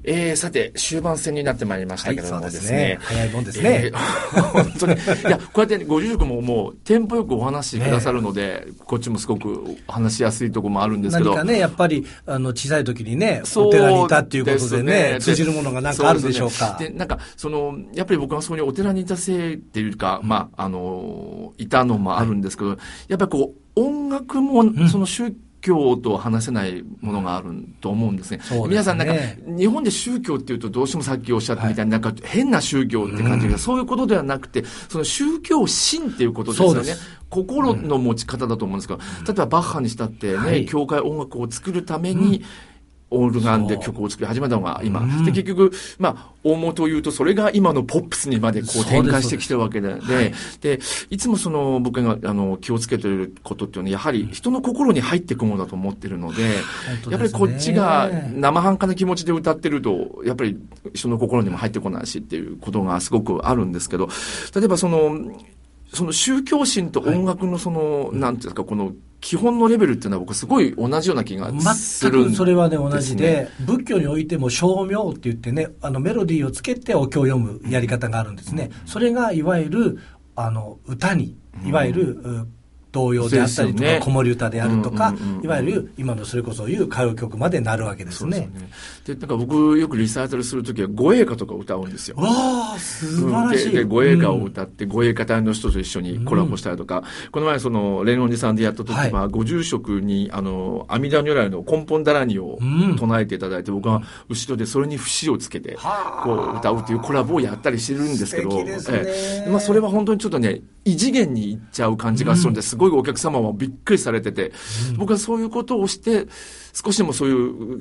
さて、終盤戦になってまいりましたけれどもですね。 早いもんですね。 本当に。いや、こうやって、ね、ご住職ももう、テンポよくお話しくださるので、こっちもすごく話しやすいところもあるんですけど。 何かね、やっぱり、小さい時にね、お寺にいたっていうことでね、通じるものがなんかあるでしょうか。 で、なんか、やっぱり僕はそういうお寺にいたせいっていうか、いたのもあるんですけど、やっぱりこう、音楽も、宗教と話せないものがあると思うんですね。皆さんなんか、日本で宗教っていうとどうしてもさっきおっしゃったみたいになんか変な宗教って感じが、そういうことではなくて、その宗教心っていうことですよね。心の持ち方だと思うんですけど、例えばバッハにしたってね、教会音楽を作るために、オルガンで曲を作り始めたのが今。で、結局、大元を言うと、それが今のポップスにまでこう展開してきてるわけで、で、いつも僕が気をつけていることっていうのは、やはり人の心に入っていくものだと思ってるので、やっぱりこっちが生半可な気持ちで歌ってると、やっぱり人の心にも入ってこないしっていうことがすごくあるんですけど、例えばその宗教心と音楽のなんていうんですか、この基本のレベルっていうのは僕すごい同じような気がするんですね。全くそれはね、同じで、仏教においても称名って言ってね、メロディーをつけてお経を読むやり方があるんですね。それがいわゆる、歌に、いわゆる、童謡であったりとか、子守歌であるとか、いわゆる今のそれこそいう歌謡曲までなるわけですね。 で、なんか僕よくリサイタルするときは護衛歌とか歌うんですよ。 わあ、素晴らしい。 で、護衛歌を歌って、護衛歌隊の人と一緒にコラボしたりとか、この前蓮音寺さんでやったときは、ご住職に、阿弥陀如来の根本だらにを唱えていただいて、僕は後ろでそれに節をつけて、こう歌うというコラボをやったりしてるんですけど、それは本当にちょっとね、異次元に行っちゃう感じがするんですごいお客様もびっくりされてて、僕はそういうことをして、少しでもそういう、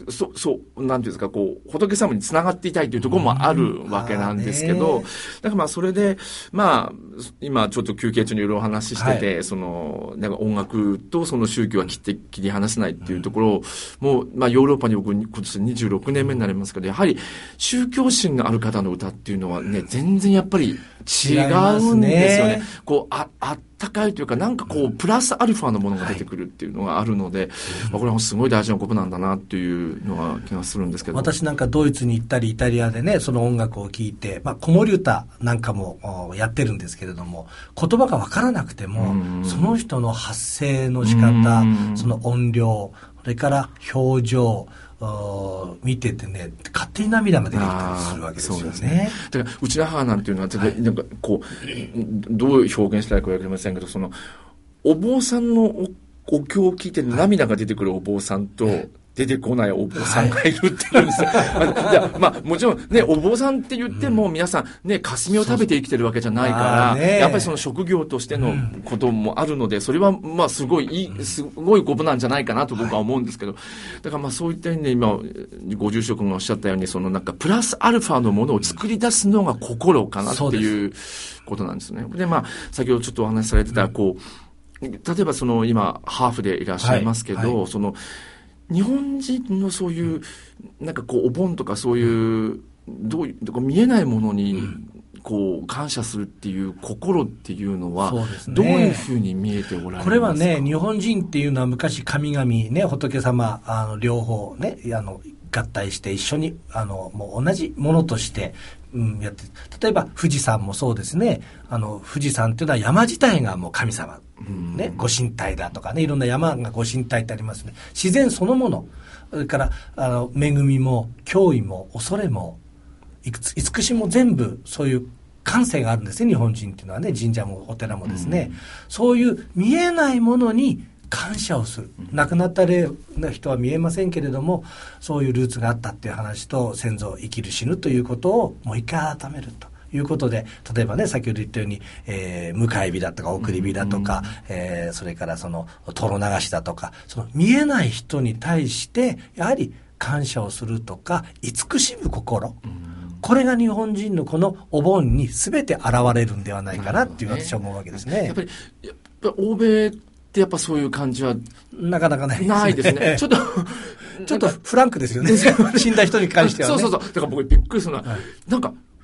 なんていうんですか、こう、仏様につながっていたいというところもあるわけなんですけど、だからそれで、今ちょっと休憩中にいろいろお話ししてて、なんか音楽とその宗教は切り離せないっていうところを、もう、ヨーロッパに僕、今年26年目になりますけど、やはり宗教心がある方の歌っていうのはね、全然やっぱり違うんですよね。こう、あったかいというか、なんかこう、プラスアルファのものが出てくるっていうのがあるので、これはすごい大事なことなんだなっていうのが気がするんですけど。 私なんかドイツに行ったりイタリアでね、その音楽を聴いて、子守歌なんかもやってるんですけれども、言葉がわからなくても、その人の発声の仕方、その音量、それから表情、見ててね、勝手に涙が出てきたりするわけですよね。そうですね。 だから、うちの母なんていうのは、なんかこう、どう表現したらいいかわかりませんけど、お坊さんのお経を聞いて涙が出てくるお坊さんと、出てこないお坊さんがいるって言うんですよ。もちろんね、お坊さんって言っても皆さんね、霞を食べて生きてるわけじゃないから、やっぱりその職業としてのこともあるので、それはすごいことなんじゃないかなと僕は思うんですけど、だからそういった意味で今、ご住職がおっしゃったように、なんかプラスアルファのものを作り出すのが心かなっていうことなんですね。で、先ほどちょっとお話しされてた、例えば今、ハーフでいらっしゃいますけど、日本人のそういう、なんかお盆とかそういう、見えないものに、感謝するっていう心っていうのは、どういうふうに見えておられますか？ これはね、日本人っていうのは昔神々ね、仏様、両方ね、合体して一緒に、もう同じものとして、やって、例えば富士山もそうですね。富士山っていうのは山自体がもう神様。ね、ご神体だとかね、いろんな山がご神体ってありますね。自然そのもの。それから、恵みも、脅威も、恐れも、慈しみも全部、そういう感性があるんですね、日本人っていうのはね、神社もお寺もですね。そういう見えないものに感謝をする。亡くなった人は見えませんけれども、そういうルーツがあったっていう話と、先祖生きる死ぬということをもう一回改めるということで、例えばね、先ほど言ったように、迎え火だとか送り火だとか、それから灯流しだとか、見えない人に対してやはり感謝をするとか、慈しむ心、これが日本人のこのお盆に全て現れるんではないかなっていう私は思うわけですね。 やっぱり欧米ってやっぱそういう感じはなかなかないですね。ちょっとフランクですよね。死んだ人に関してはね。 そう。だから僕びっくりするのは、なんか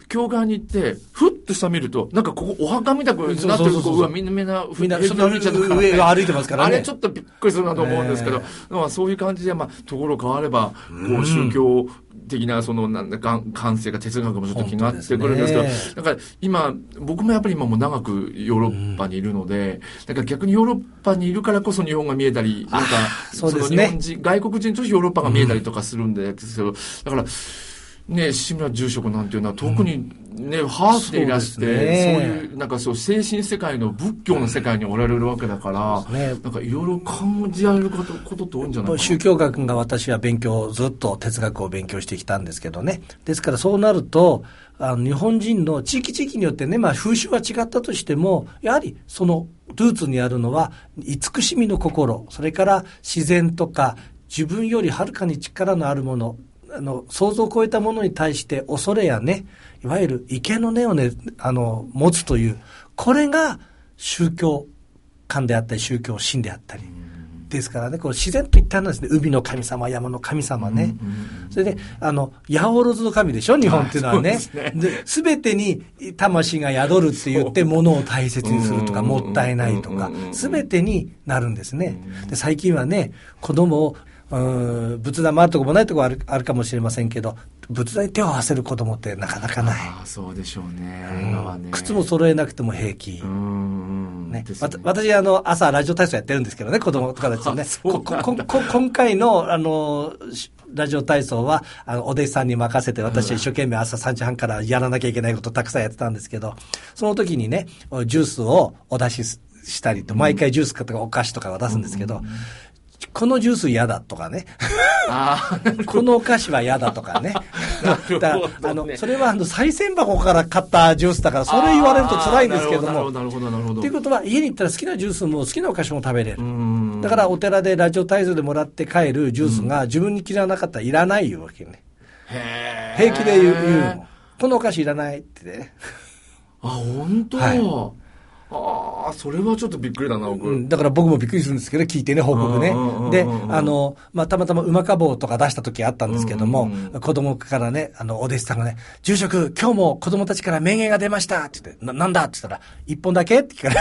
教会に行って、ふっと下見ると、なんかここお墓みたくなってるとこ、みんなその上が歩いてますからね。 あれちょっとびっくりするなと思うんですけど、そういう感じで、ところ変われば、こう宗教的な感性が哲学もちょっと気が合ってくるんですけど、だから今、僕もやっぱり今も長くヨーロッパにいるので、なんか逆にヨーロッパにいるからこそ日本が見えたり、なんか、 そうですね、 日本人、外国人としてヨーロッパが見えたりとかするんですけど、だから、ね、志村住職なんていうのは特にね、ハーフでいらして、そういう、なんか精神世界の仏教の世界におられるわけだから、なんかいろいろ感じられることって多いんじゃないかな。 宗教学が私はずっと哲学を勉強してきたんですけどね。ですからそうなると、日本人の地域によってね、風習は違ったとしても、やはりそのルーツにあるのは、慈しみの心、それから自然とか、自分よりはるかに力のあるもの、想像を超えたものに対して恐れやね、いわゆる畏敬の念をね、持つという、これが宗教観であったり、宗教心であったり。ですからね、こう自然と一体なんですね。海の神様、山の神様ね。それで、八百万の神でしょ、日本っていうのはね。すべてに魂が宿るって言って、物を大切にするとか、もったいないとか、すべてになるんですね。で、最近はね、子供を、仏壇もあるとこもないとこあるかもしれませんけど、仏壇に手を合わせる子供ってなかなかない。 そうでしょうね。今はね。 靴も揃えなくても平気。ね、私朝ラジオ体操やってるんですけどね、子供とかたちね。今回のラジオ体操はお弟子さんに任せて、私は一生懸命朝3時半からやらなきゃいけないことたくさんやってたんですけど、その時にね、ジュースをお出ししたりと、毎回ジュースとかお菓子とかを出すんですけど、このジュース嫌だとかね。このお菓子は嫌だとかね。それは賽銭箱から買ったジュースだから、それ言われると辛いんですけども。 なるほど。 ということは、家に行ったら好きなジュースも好きなお菓子も食べれる。だからお寺でラジオ体操でもらって帰るジュースが自分に嫌わなかったらいらないいうわけね。平気で言うの。このお菓子いらないってね。 本当。それはちょっとびっくりだな、僕。 だから僕もびっくりするんですけど、聞いてね、報告ね。で、たまたま馬かぼうとか出した時あったんですけども、子供からね、お弟子さんがね、住職、今日も子供たちから名言が出ましたって言って、なんだって言ったら、一本だけって聞かれ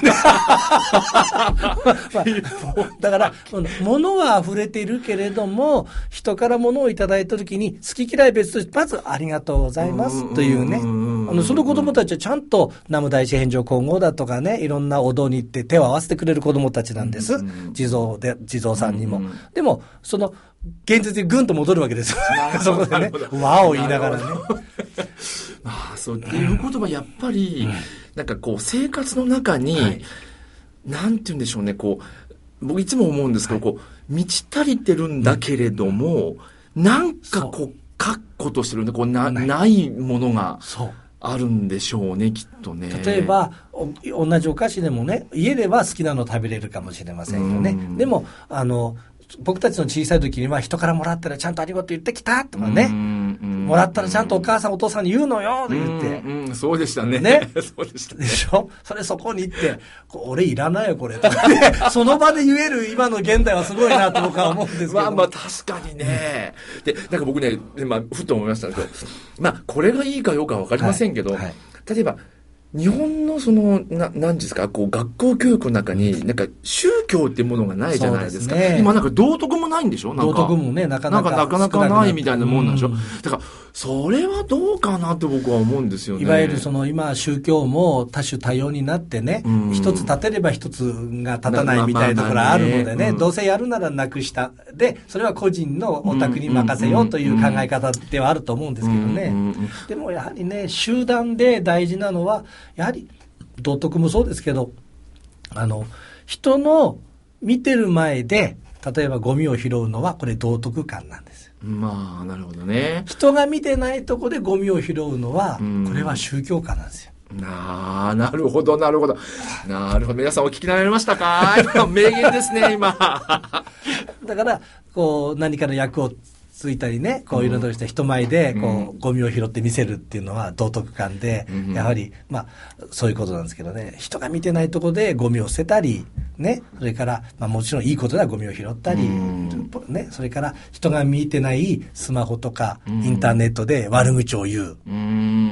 た。だから、物は溢れているけれども、人から物をいただいた時に、好き嫌い別として、まずありがとうございますというね。その子供たちはちゃんと南無大師返上皇后だとかね、いろんなお堂に行って手を合わせてくれる子供たちなんです。地蔵さんにも。でも、現実にぐんと戻るわけですよ。そこでね、わお言いながらね。 そういうことはやっぱり、なんかこう、生活の中に、なんて言うんでしょうね、こう、僕いつも思うんですけど、こう、満ち足りてるんだけれども、なんかこう、確固としてるんで、こう、ないものが。あるんでしょうね、きっとね。 例えば、同じお菓子でもね、家では好きなの食べれるかもしれませんよね。でも、僕たちの小さい時には人からもらったらちゃんとありがとう言ってきたとかね。もらったらちゃんとお母さんお父さんに言うのよと言って。 そうでしたね。そうでしたね。 でしょ？そこに行って、俺いらないよこれとかね。その場で言える今の現代はすごいなと僕は思うんですけど。 確かにね。で、なんか僕ね、ふと思いましたけど、これがいいかようかわかりませんけど、例えば、日本の何ですか、こう、学校教育の中に、なんか、宗教っていうものがないじゃないですか。今なんか道徳もないんでしょ？ 道徳もね、なかなかないみたいなもんなんでしょ？だから、それはどうかなって僕は思うんですよね。 いわゆる今、宗教も多種多様になってね、一つ立てれば一つが立たないみたいなところあるのでね、どうせやるならなくした。で、それは個人のお宅に任せようという考え方ではあると思うんですけどね。でもやはりね、集団で大事なのは、やはり道徳もそうですけど、人の見てる前で例えばゴミを拾うのはこれ道徳観なんです。 なるほどね。 人が見てないとこでゴミを拾うのはこれは宗教観なんですよ。 なるほど。皆さんお聞きになられましたか？名言ですね、今。 だからこう何かの役をついたりね、こういうのとして人前でこうゴミを拾って見せるっていうのは道徳観で、やはりそういうことなんですけどね、人が見てないところでゴミを捨てたりね、それからもちろんいいことではゴミを拾ったりね、それから人が見てないスマホとかインターネットで悪口を言う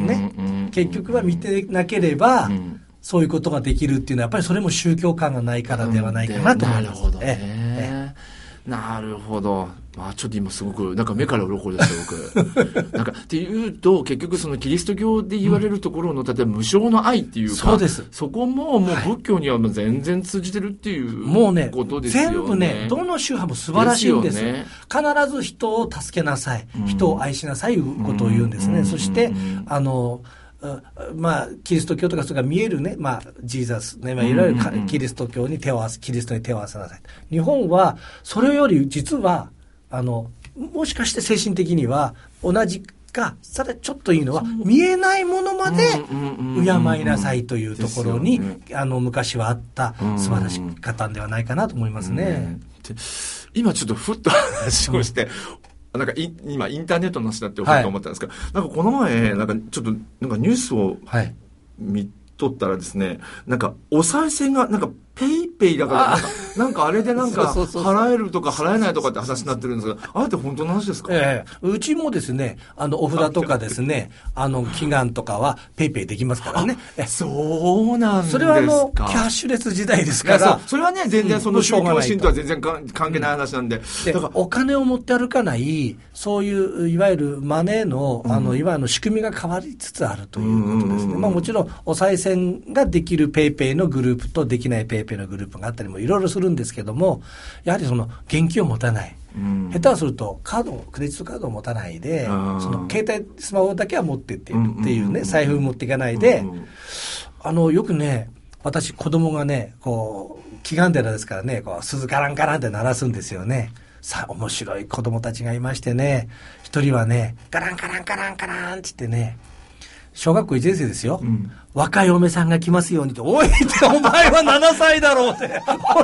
ね。結局は見てなければ、そういうことができるっていうのは、やっぱりそれも宗教観がないからではないかなと思います。 なるほどね。なるほど。まあちょっと今すごく、なんか目から鱗ですよ、僕。なんか、っていうと、結局そのキリスト教で言われるところの、例えば無償の愛っていうか、 そうです。 そこももう仏教にはもう全然通じてるっていうもうね、 ことですよね。 全部ね、どの宗派も素晴らしいんです。必ず人を助けなさい、人を愛しなさいいうことを言うんですね。そして、まあ、キリスト教とかそれが見えるね、まあ、ジーザスね、まあ、いわゆるキリスト教に手を合わせ、キリストに手を合わせなさい。日本は、それより実は、もしかして精神的には同じか、さらにちょっといいのは、見えないものまで敬いなさいというところに、昔はあった素晴らしかったんではないかなと思いますね。 今ちょっとふっと話をして、なんか今インターネットの話だって思ったんですけど、なんかこの前、なんかちょっとなんかニュースを見とったらですね、なんかお賽銭がなんかペイペイだからなんかあれでなんか払えるとか払えないとかって話になってるんですが、あれって本当の話ですか？ うちもですね、お札とかですね、祈願とかはペイペイできますからね。 そうなんですか。 それはキャッシュレス時代ですから。 それはね、全然その宗教心とは全然関係ない話なんで。 だからお金を持って歩かない、そういういわゆるマネーの、いわゆる仕組みが変わりつつあるということですね。まあもちろんお賽銭ができるペイペイのグループとできないペイペイのグループがあったりもいろいろするんですけども、やはりその現金を持たない。下手をするとクレジットカードを持たないで、その携帯スマホだけは持ってっているっていうね、財布持っていかないで、よくね、私子供がね、こう、祈願寺ですからね、こう、鈴ガランガランって鳴らすんですよね。さあ、面白い子供たちがいましてね、一人はね、ガランガランガランガランって言ってね、小学校1年生ですよ。若い嫁さんが来ますようにって、おいって、お前は7歳だろうって。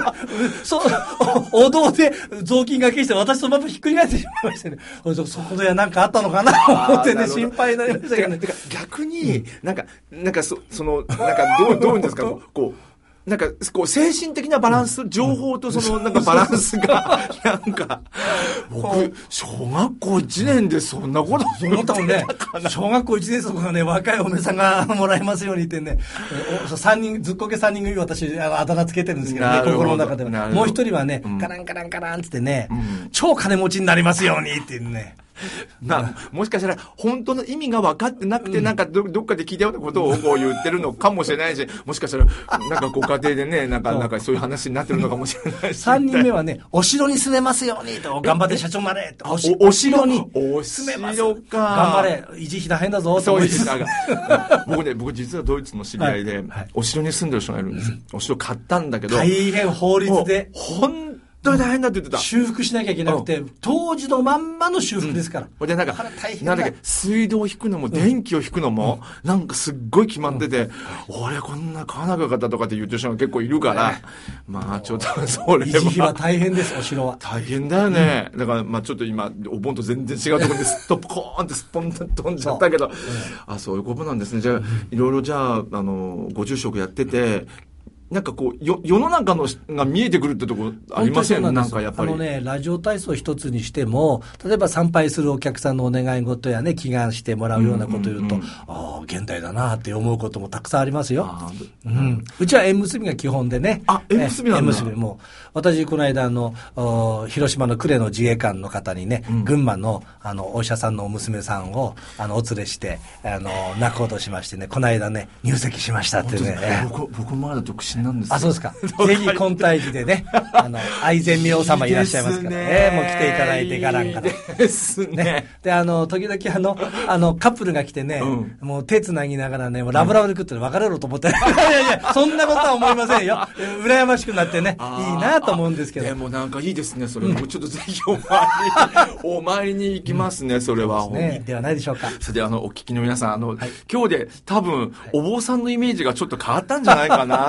お堂で雑巾がけして私とまたひっくり返ってしまいましてね。そこでなんかあったのかなと思ってね、心配になりましたけどね。 逆に、なんかどういうんですか、こう、なんか、こう、精神的なバランス、情報となんかバランスが、なんか、僕、小学校1年でそんなこと思ったもんね。小学校1年生とかね、若いお嫁さんがもらえますようにってね、3人、ずっこけ3人組私、あだ名つけてるんですけどね、心の中では。もう一人はね、カランカランカランってね、超金持ちになりますようにっていうね。 もしかしたら本当の意味が分かってなくて、なんかどっかで聞いたようなことをこう言ってるのかもしれないし、もしかしたらなんかご家庭でね、なんかそういう話になってるのかもしれないし。 3人目はね、お城に住めますようにと、頑張って社長になれと。お城に住めます。頑張れ、維持費大変だぞ。 そうです。僕実はドイツの知り合いで、お城に住んでる人がいるんです。お城買ったんだけど。 大変法律で。 本当に大変だって言ってた。 修復しなきゃいけなくて、当時のまんまの修復ですから。 で、なんだっけ、水道を引くのも、電気を引くのも、なんかすっごい決まってて、俺こんな買わなきゃよかったとかって言ってる人が結構いるから、まあちょっとそれ維持費は大変です、お城は。 大変だよね。だから、まあちょっと今、お盆と全然違うところでストップコーンってスポンと飛んじゃったけど、そういうことなんですね。じゃあ、いろいろじゃあ、ご住職やってて、なんかこう、世の中のが見えてくるってとこありません？なんかやっぱり。 ラジオ体操一つにしても、例えば参拝するお客さんのお願い事やね、祈願してもらうようなことを言うと、現代だなって思うこともたくさんありますよ。うちは縁結びが基本でね。 縁結びなんだ。 縁結びも。私、この間広島の呉の自衛官の方にね、群馬のお医者さんの娘さんをお連れして、仲人しましてね、この間ね、入籍しましたってね。 僕まだ独身なんですよ。 そうですか。ぜひ、婚体寺でね、愛染明様いらっしゃいますからね。もう来ていただいて、ガランガラン。 ですね。 で、時々カップルが来てね、もう手繋ぎながらね、もうラブラブで食って別れろと思って。いや、そんなことは思いませんよ。羨ましくなってね、いいなと思うんですけど。 でもなんかいいですね、それ。もうちょっとぜひお参りに行きますね、それは。 ではないでしょうか。 それでお聞きの皆さん、今日で多分、お坊さんのイメージがちょっと変わったんじゃないかなって僕は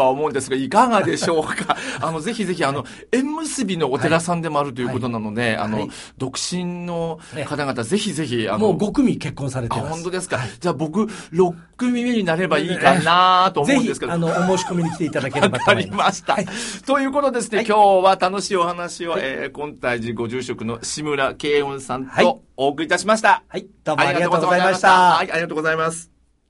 は思うんですが、いかがでしょうか。ぜひぜひ、縁結びのお寺さんでもあるということなので、独身の方々、ぜひぜひ、 もう5組結婚されてます。 本当ですか。じゃあ僕、6組目になればいいかなと思うんですけど。 ぜひ、お申し込みに来ていただければと思います。 わかりました。ということですね、今日は楽しいお話を、金泰寺ご住職の志村慶雲さんとお送りいたしました。 はい、どうもありがとうございました。 はい、ありがとうございます。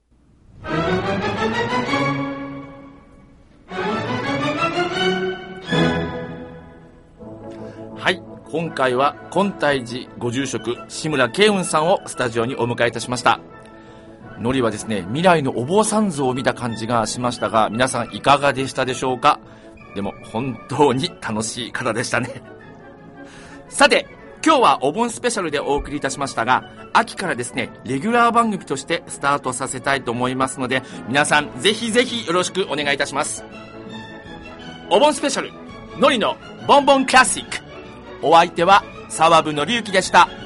はい、今回は金泰寺ご住職志村慶雲さんをスタジオにお迎えいたしました。ノリはですね、未来のお坊さん像を見た感じがしましたが、皆さんいかがでしたでしょうか。でも本当に楽しい方でしたね。さて、今日はお盆スペシャルでお送りいたしましたが、秋からですね、レギュラー番組としてスタートさせたいと思いますので、皆さんぜひぜひよろしくお願いいたします。お盆スペシャル、ノリのボンボンクラシック。お相手は沢部紀之でした。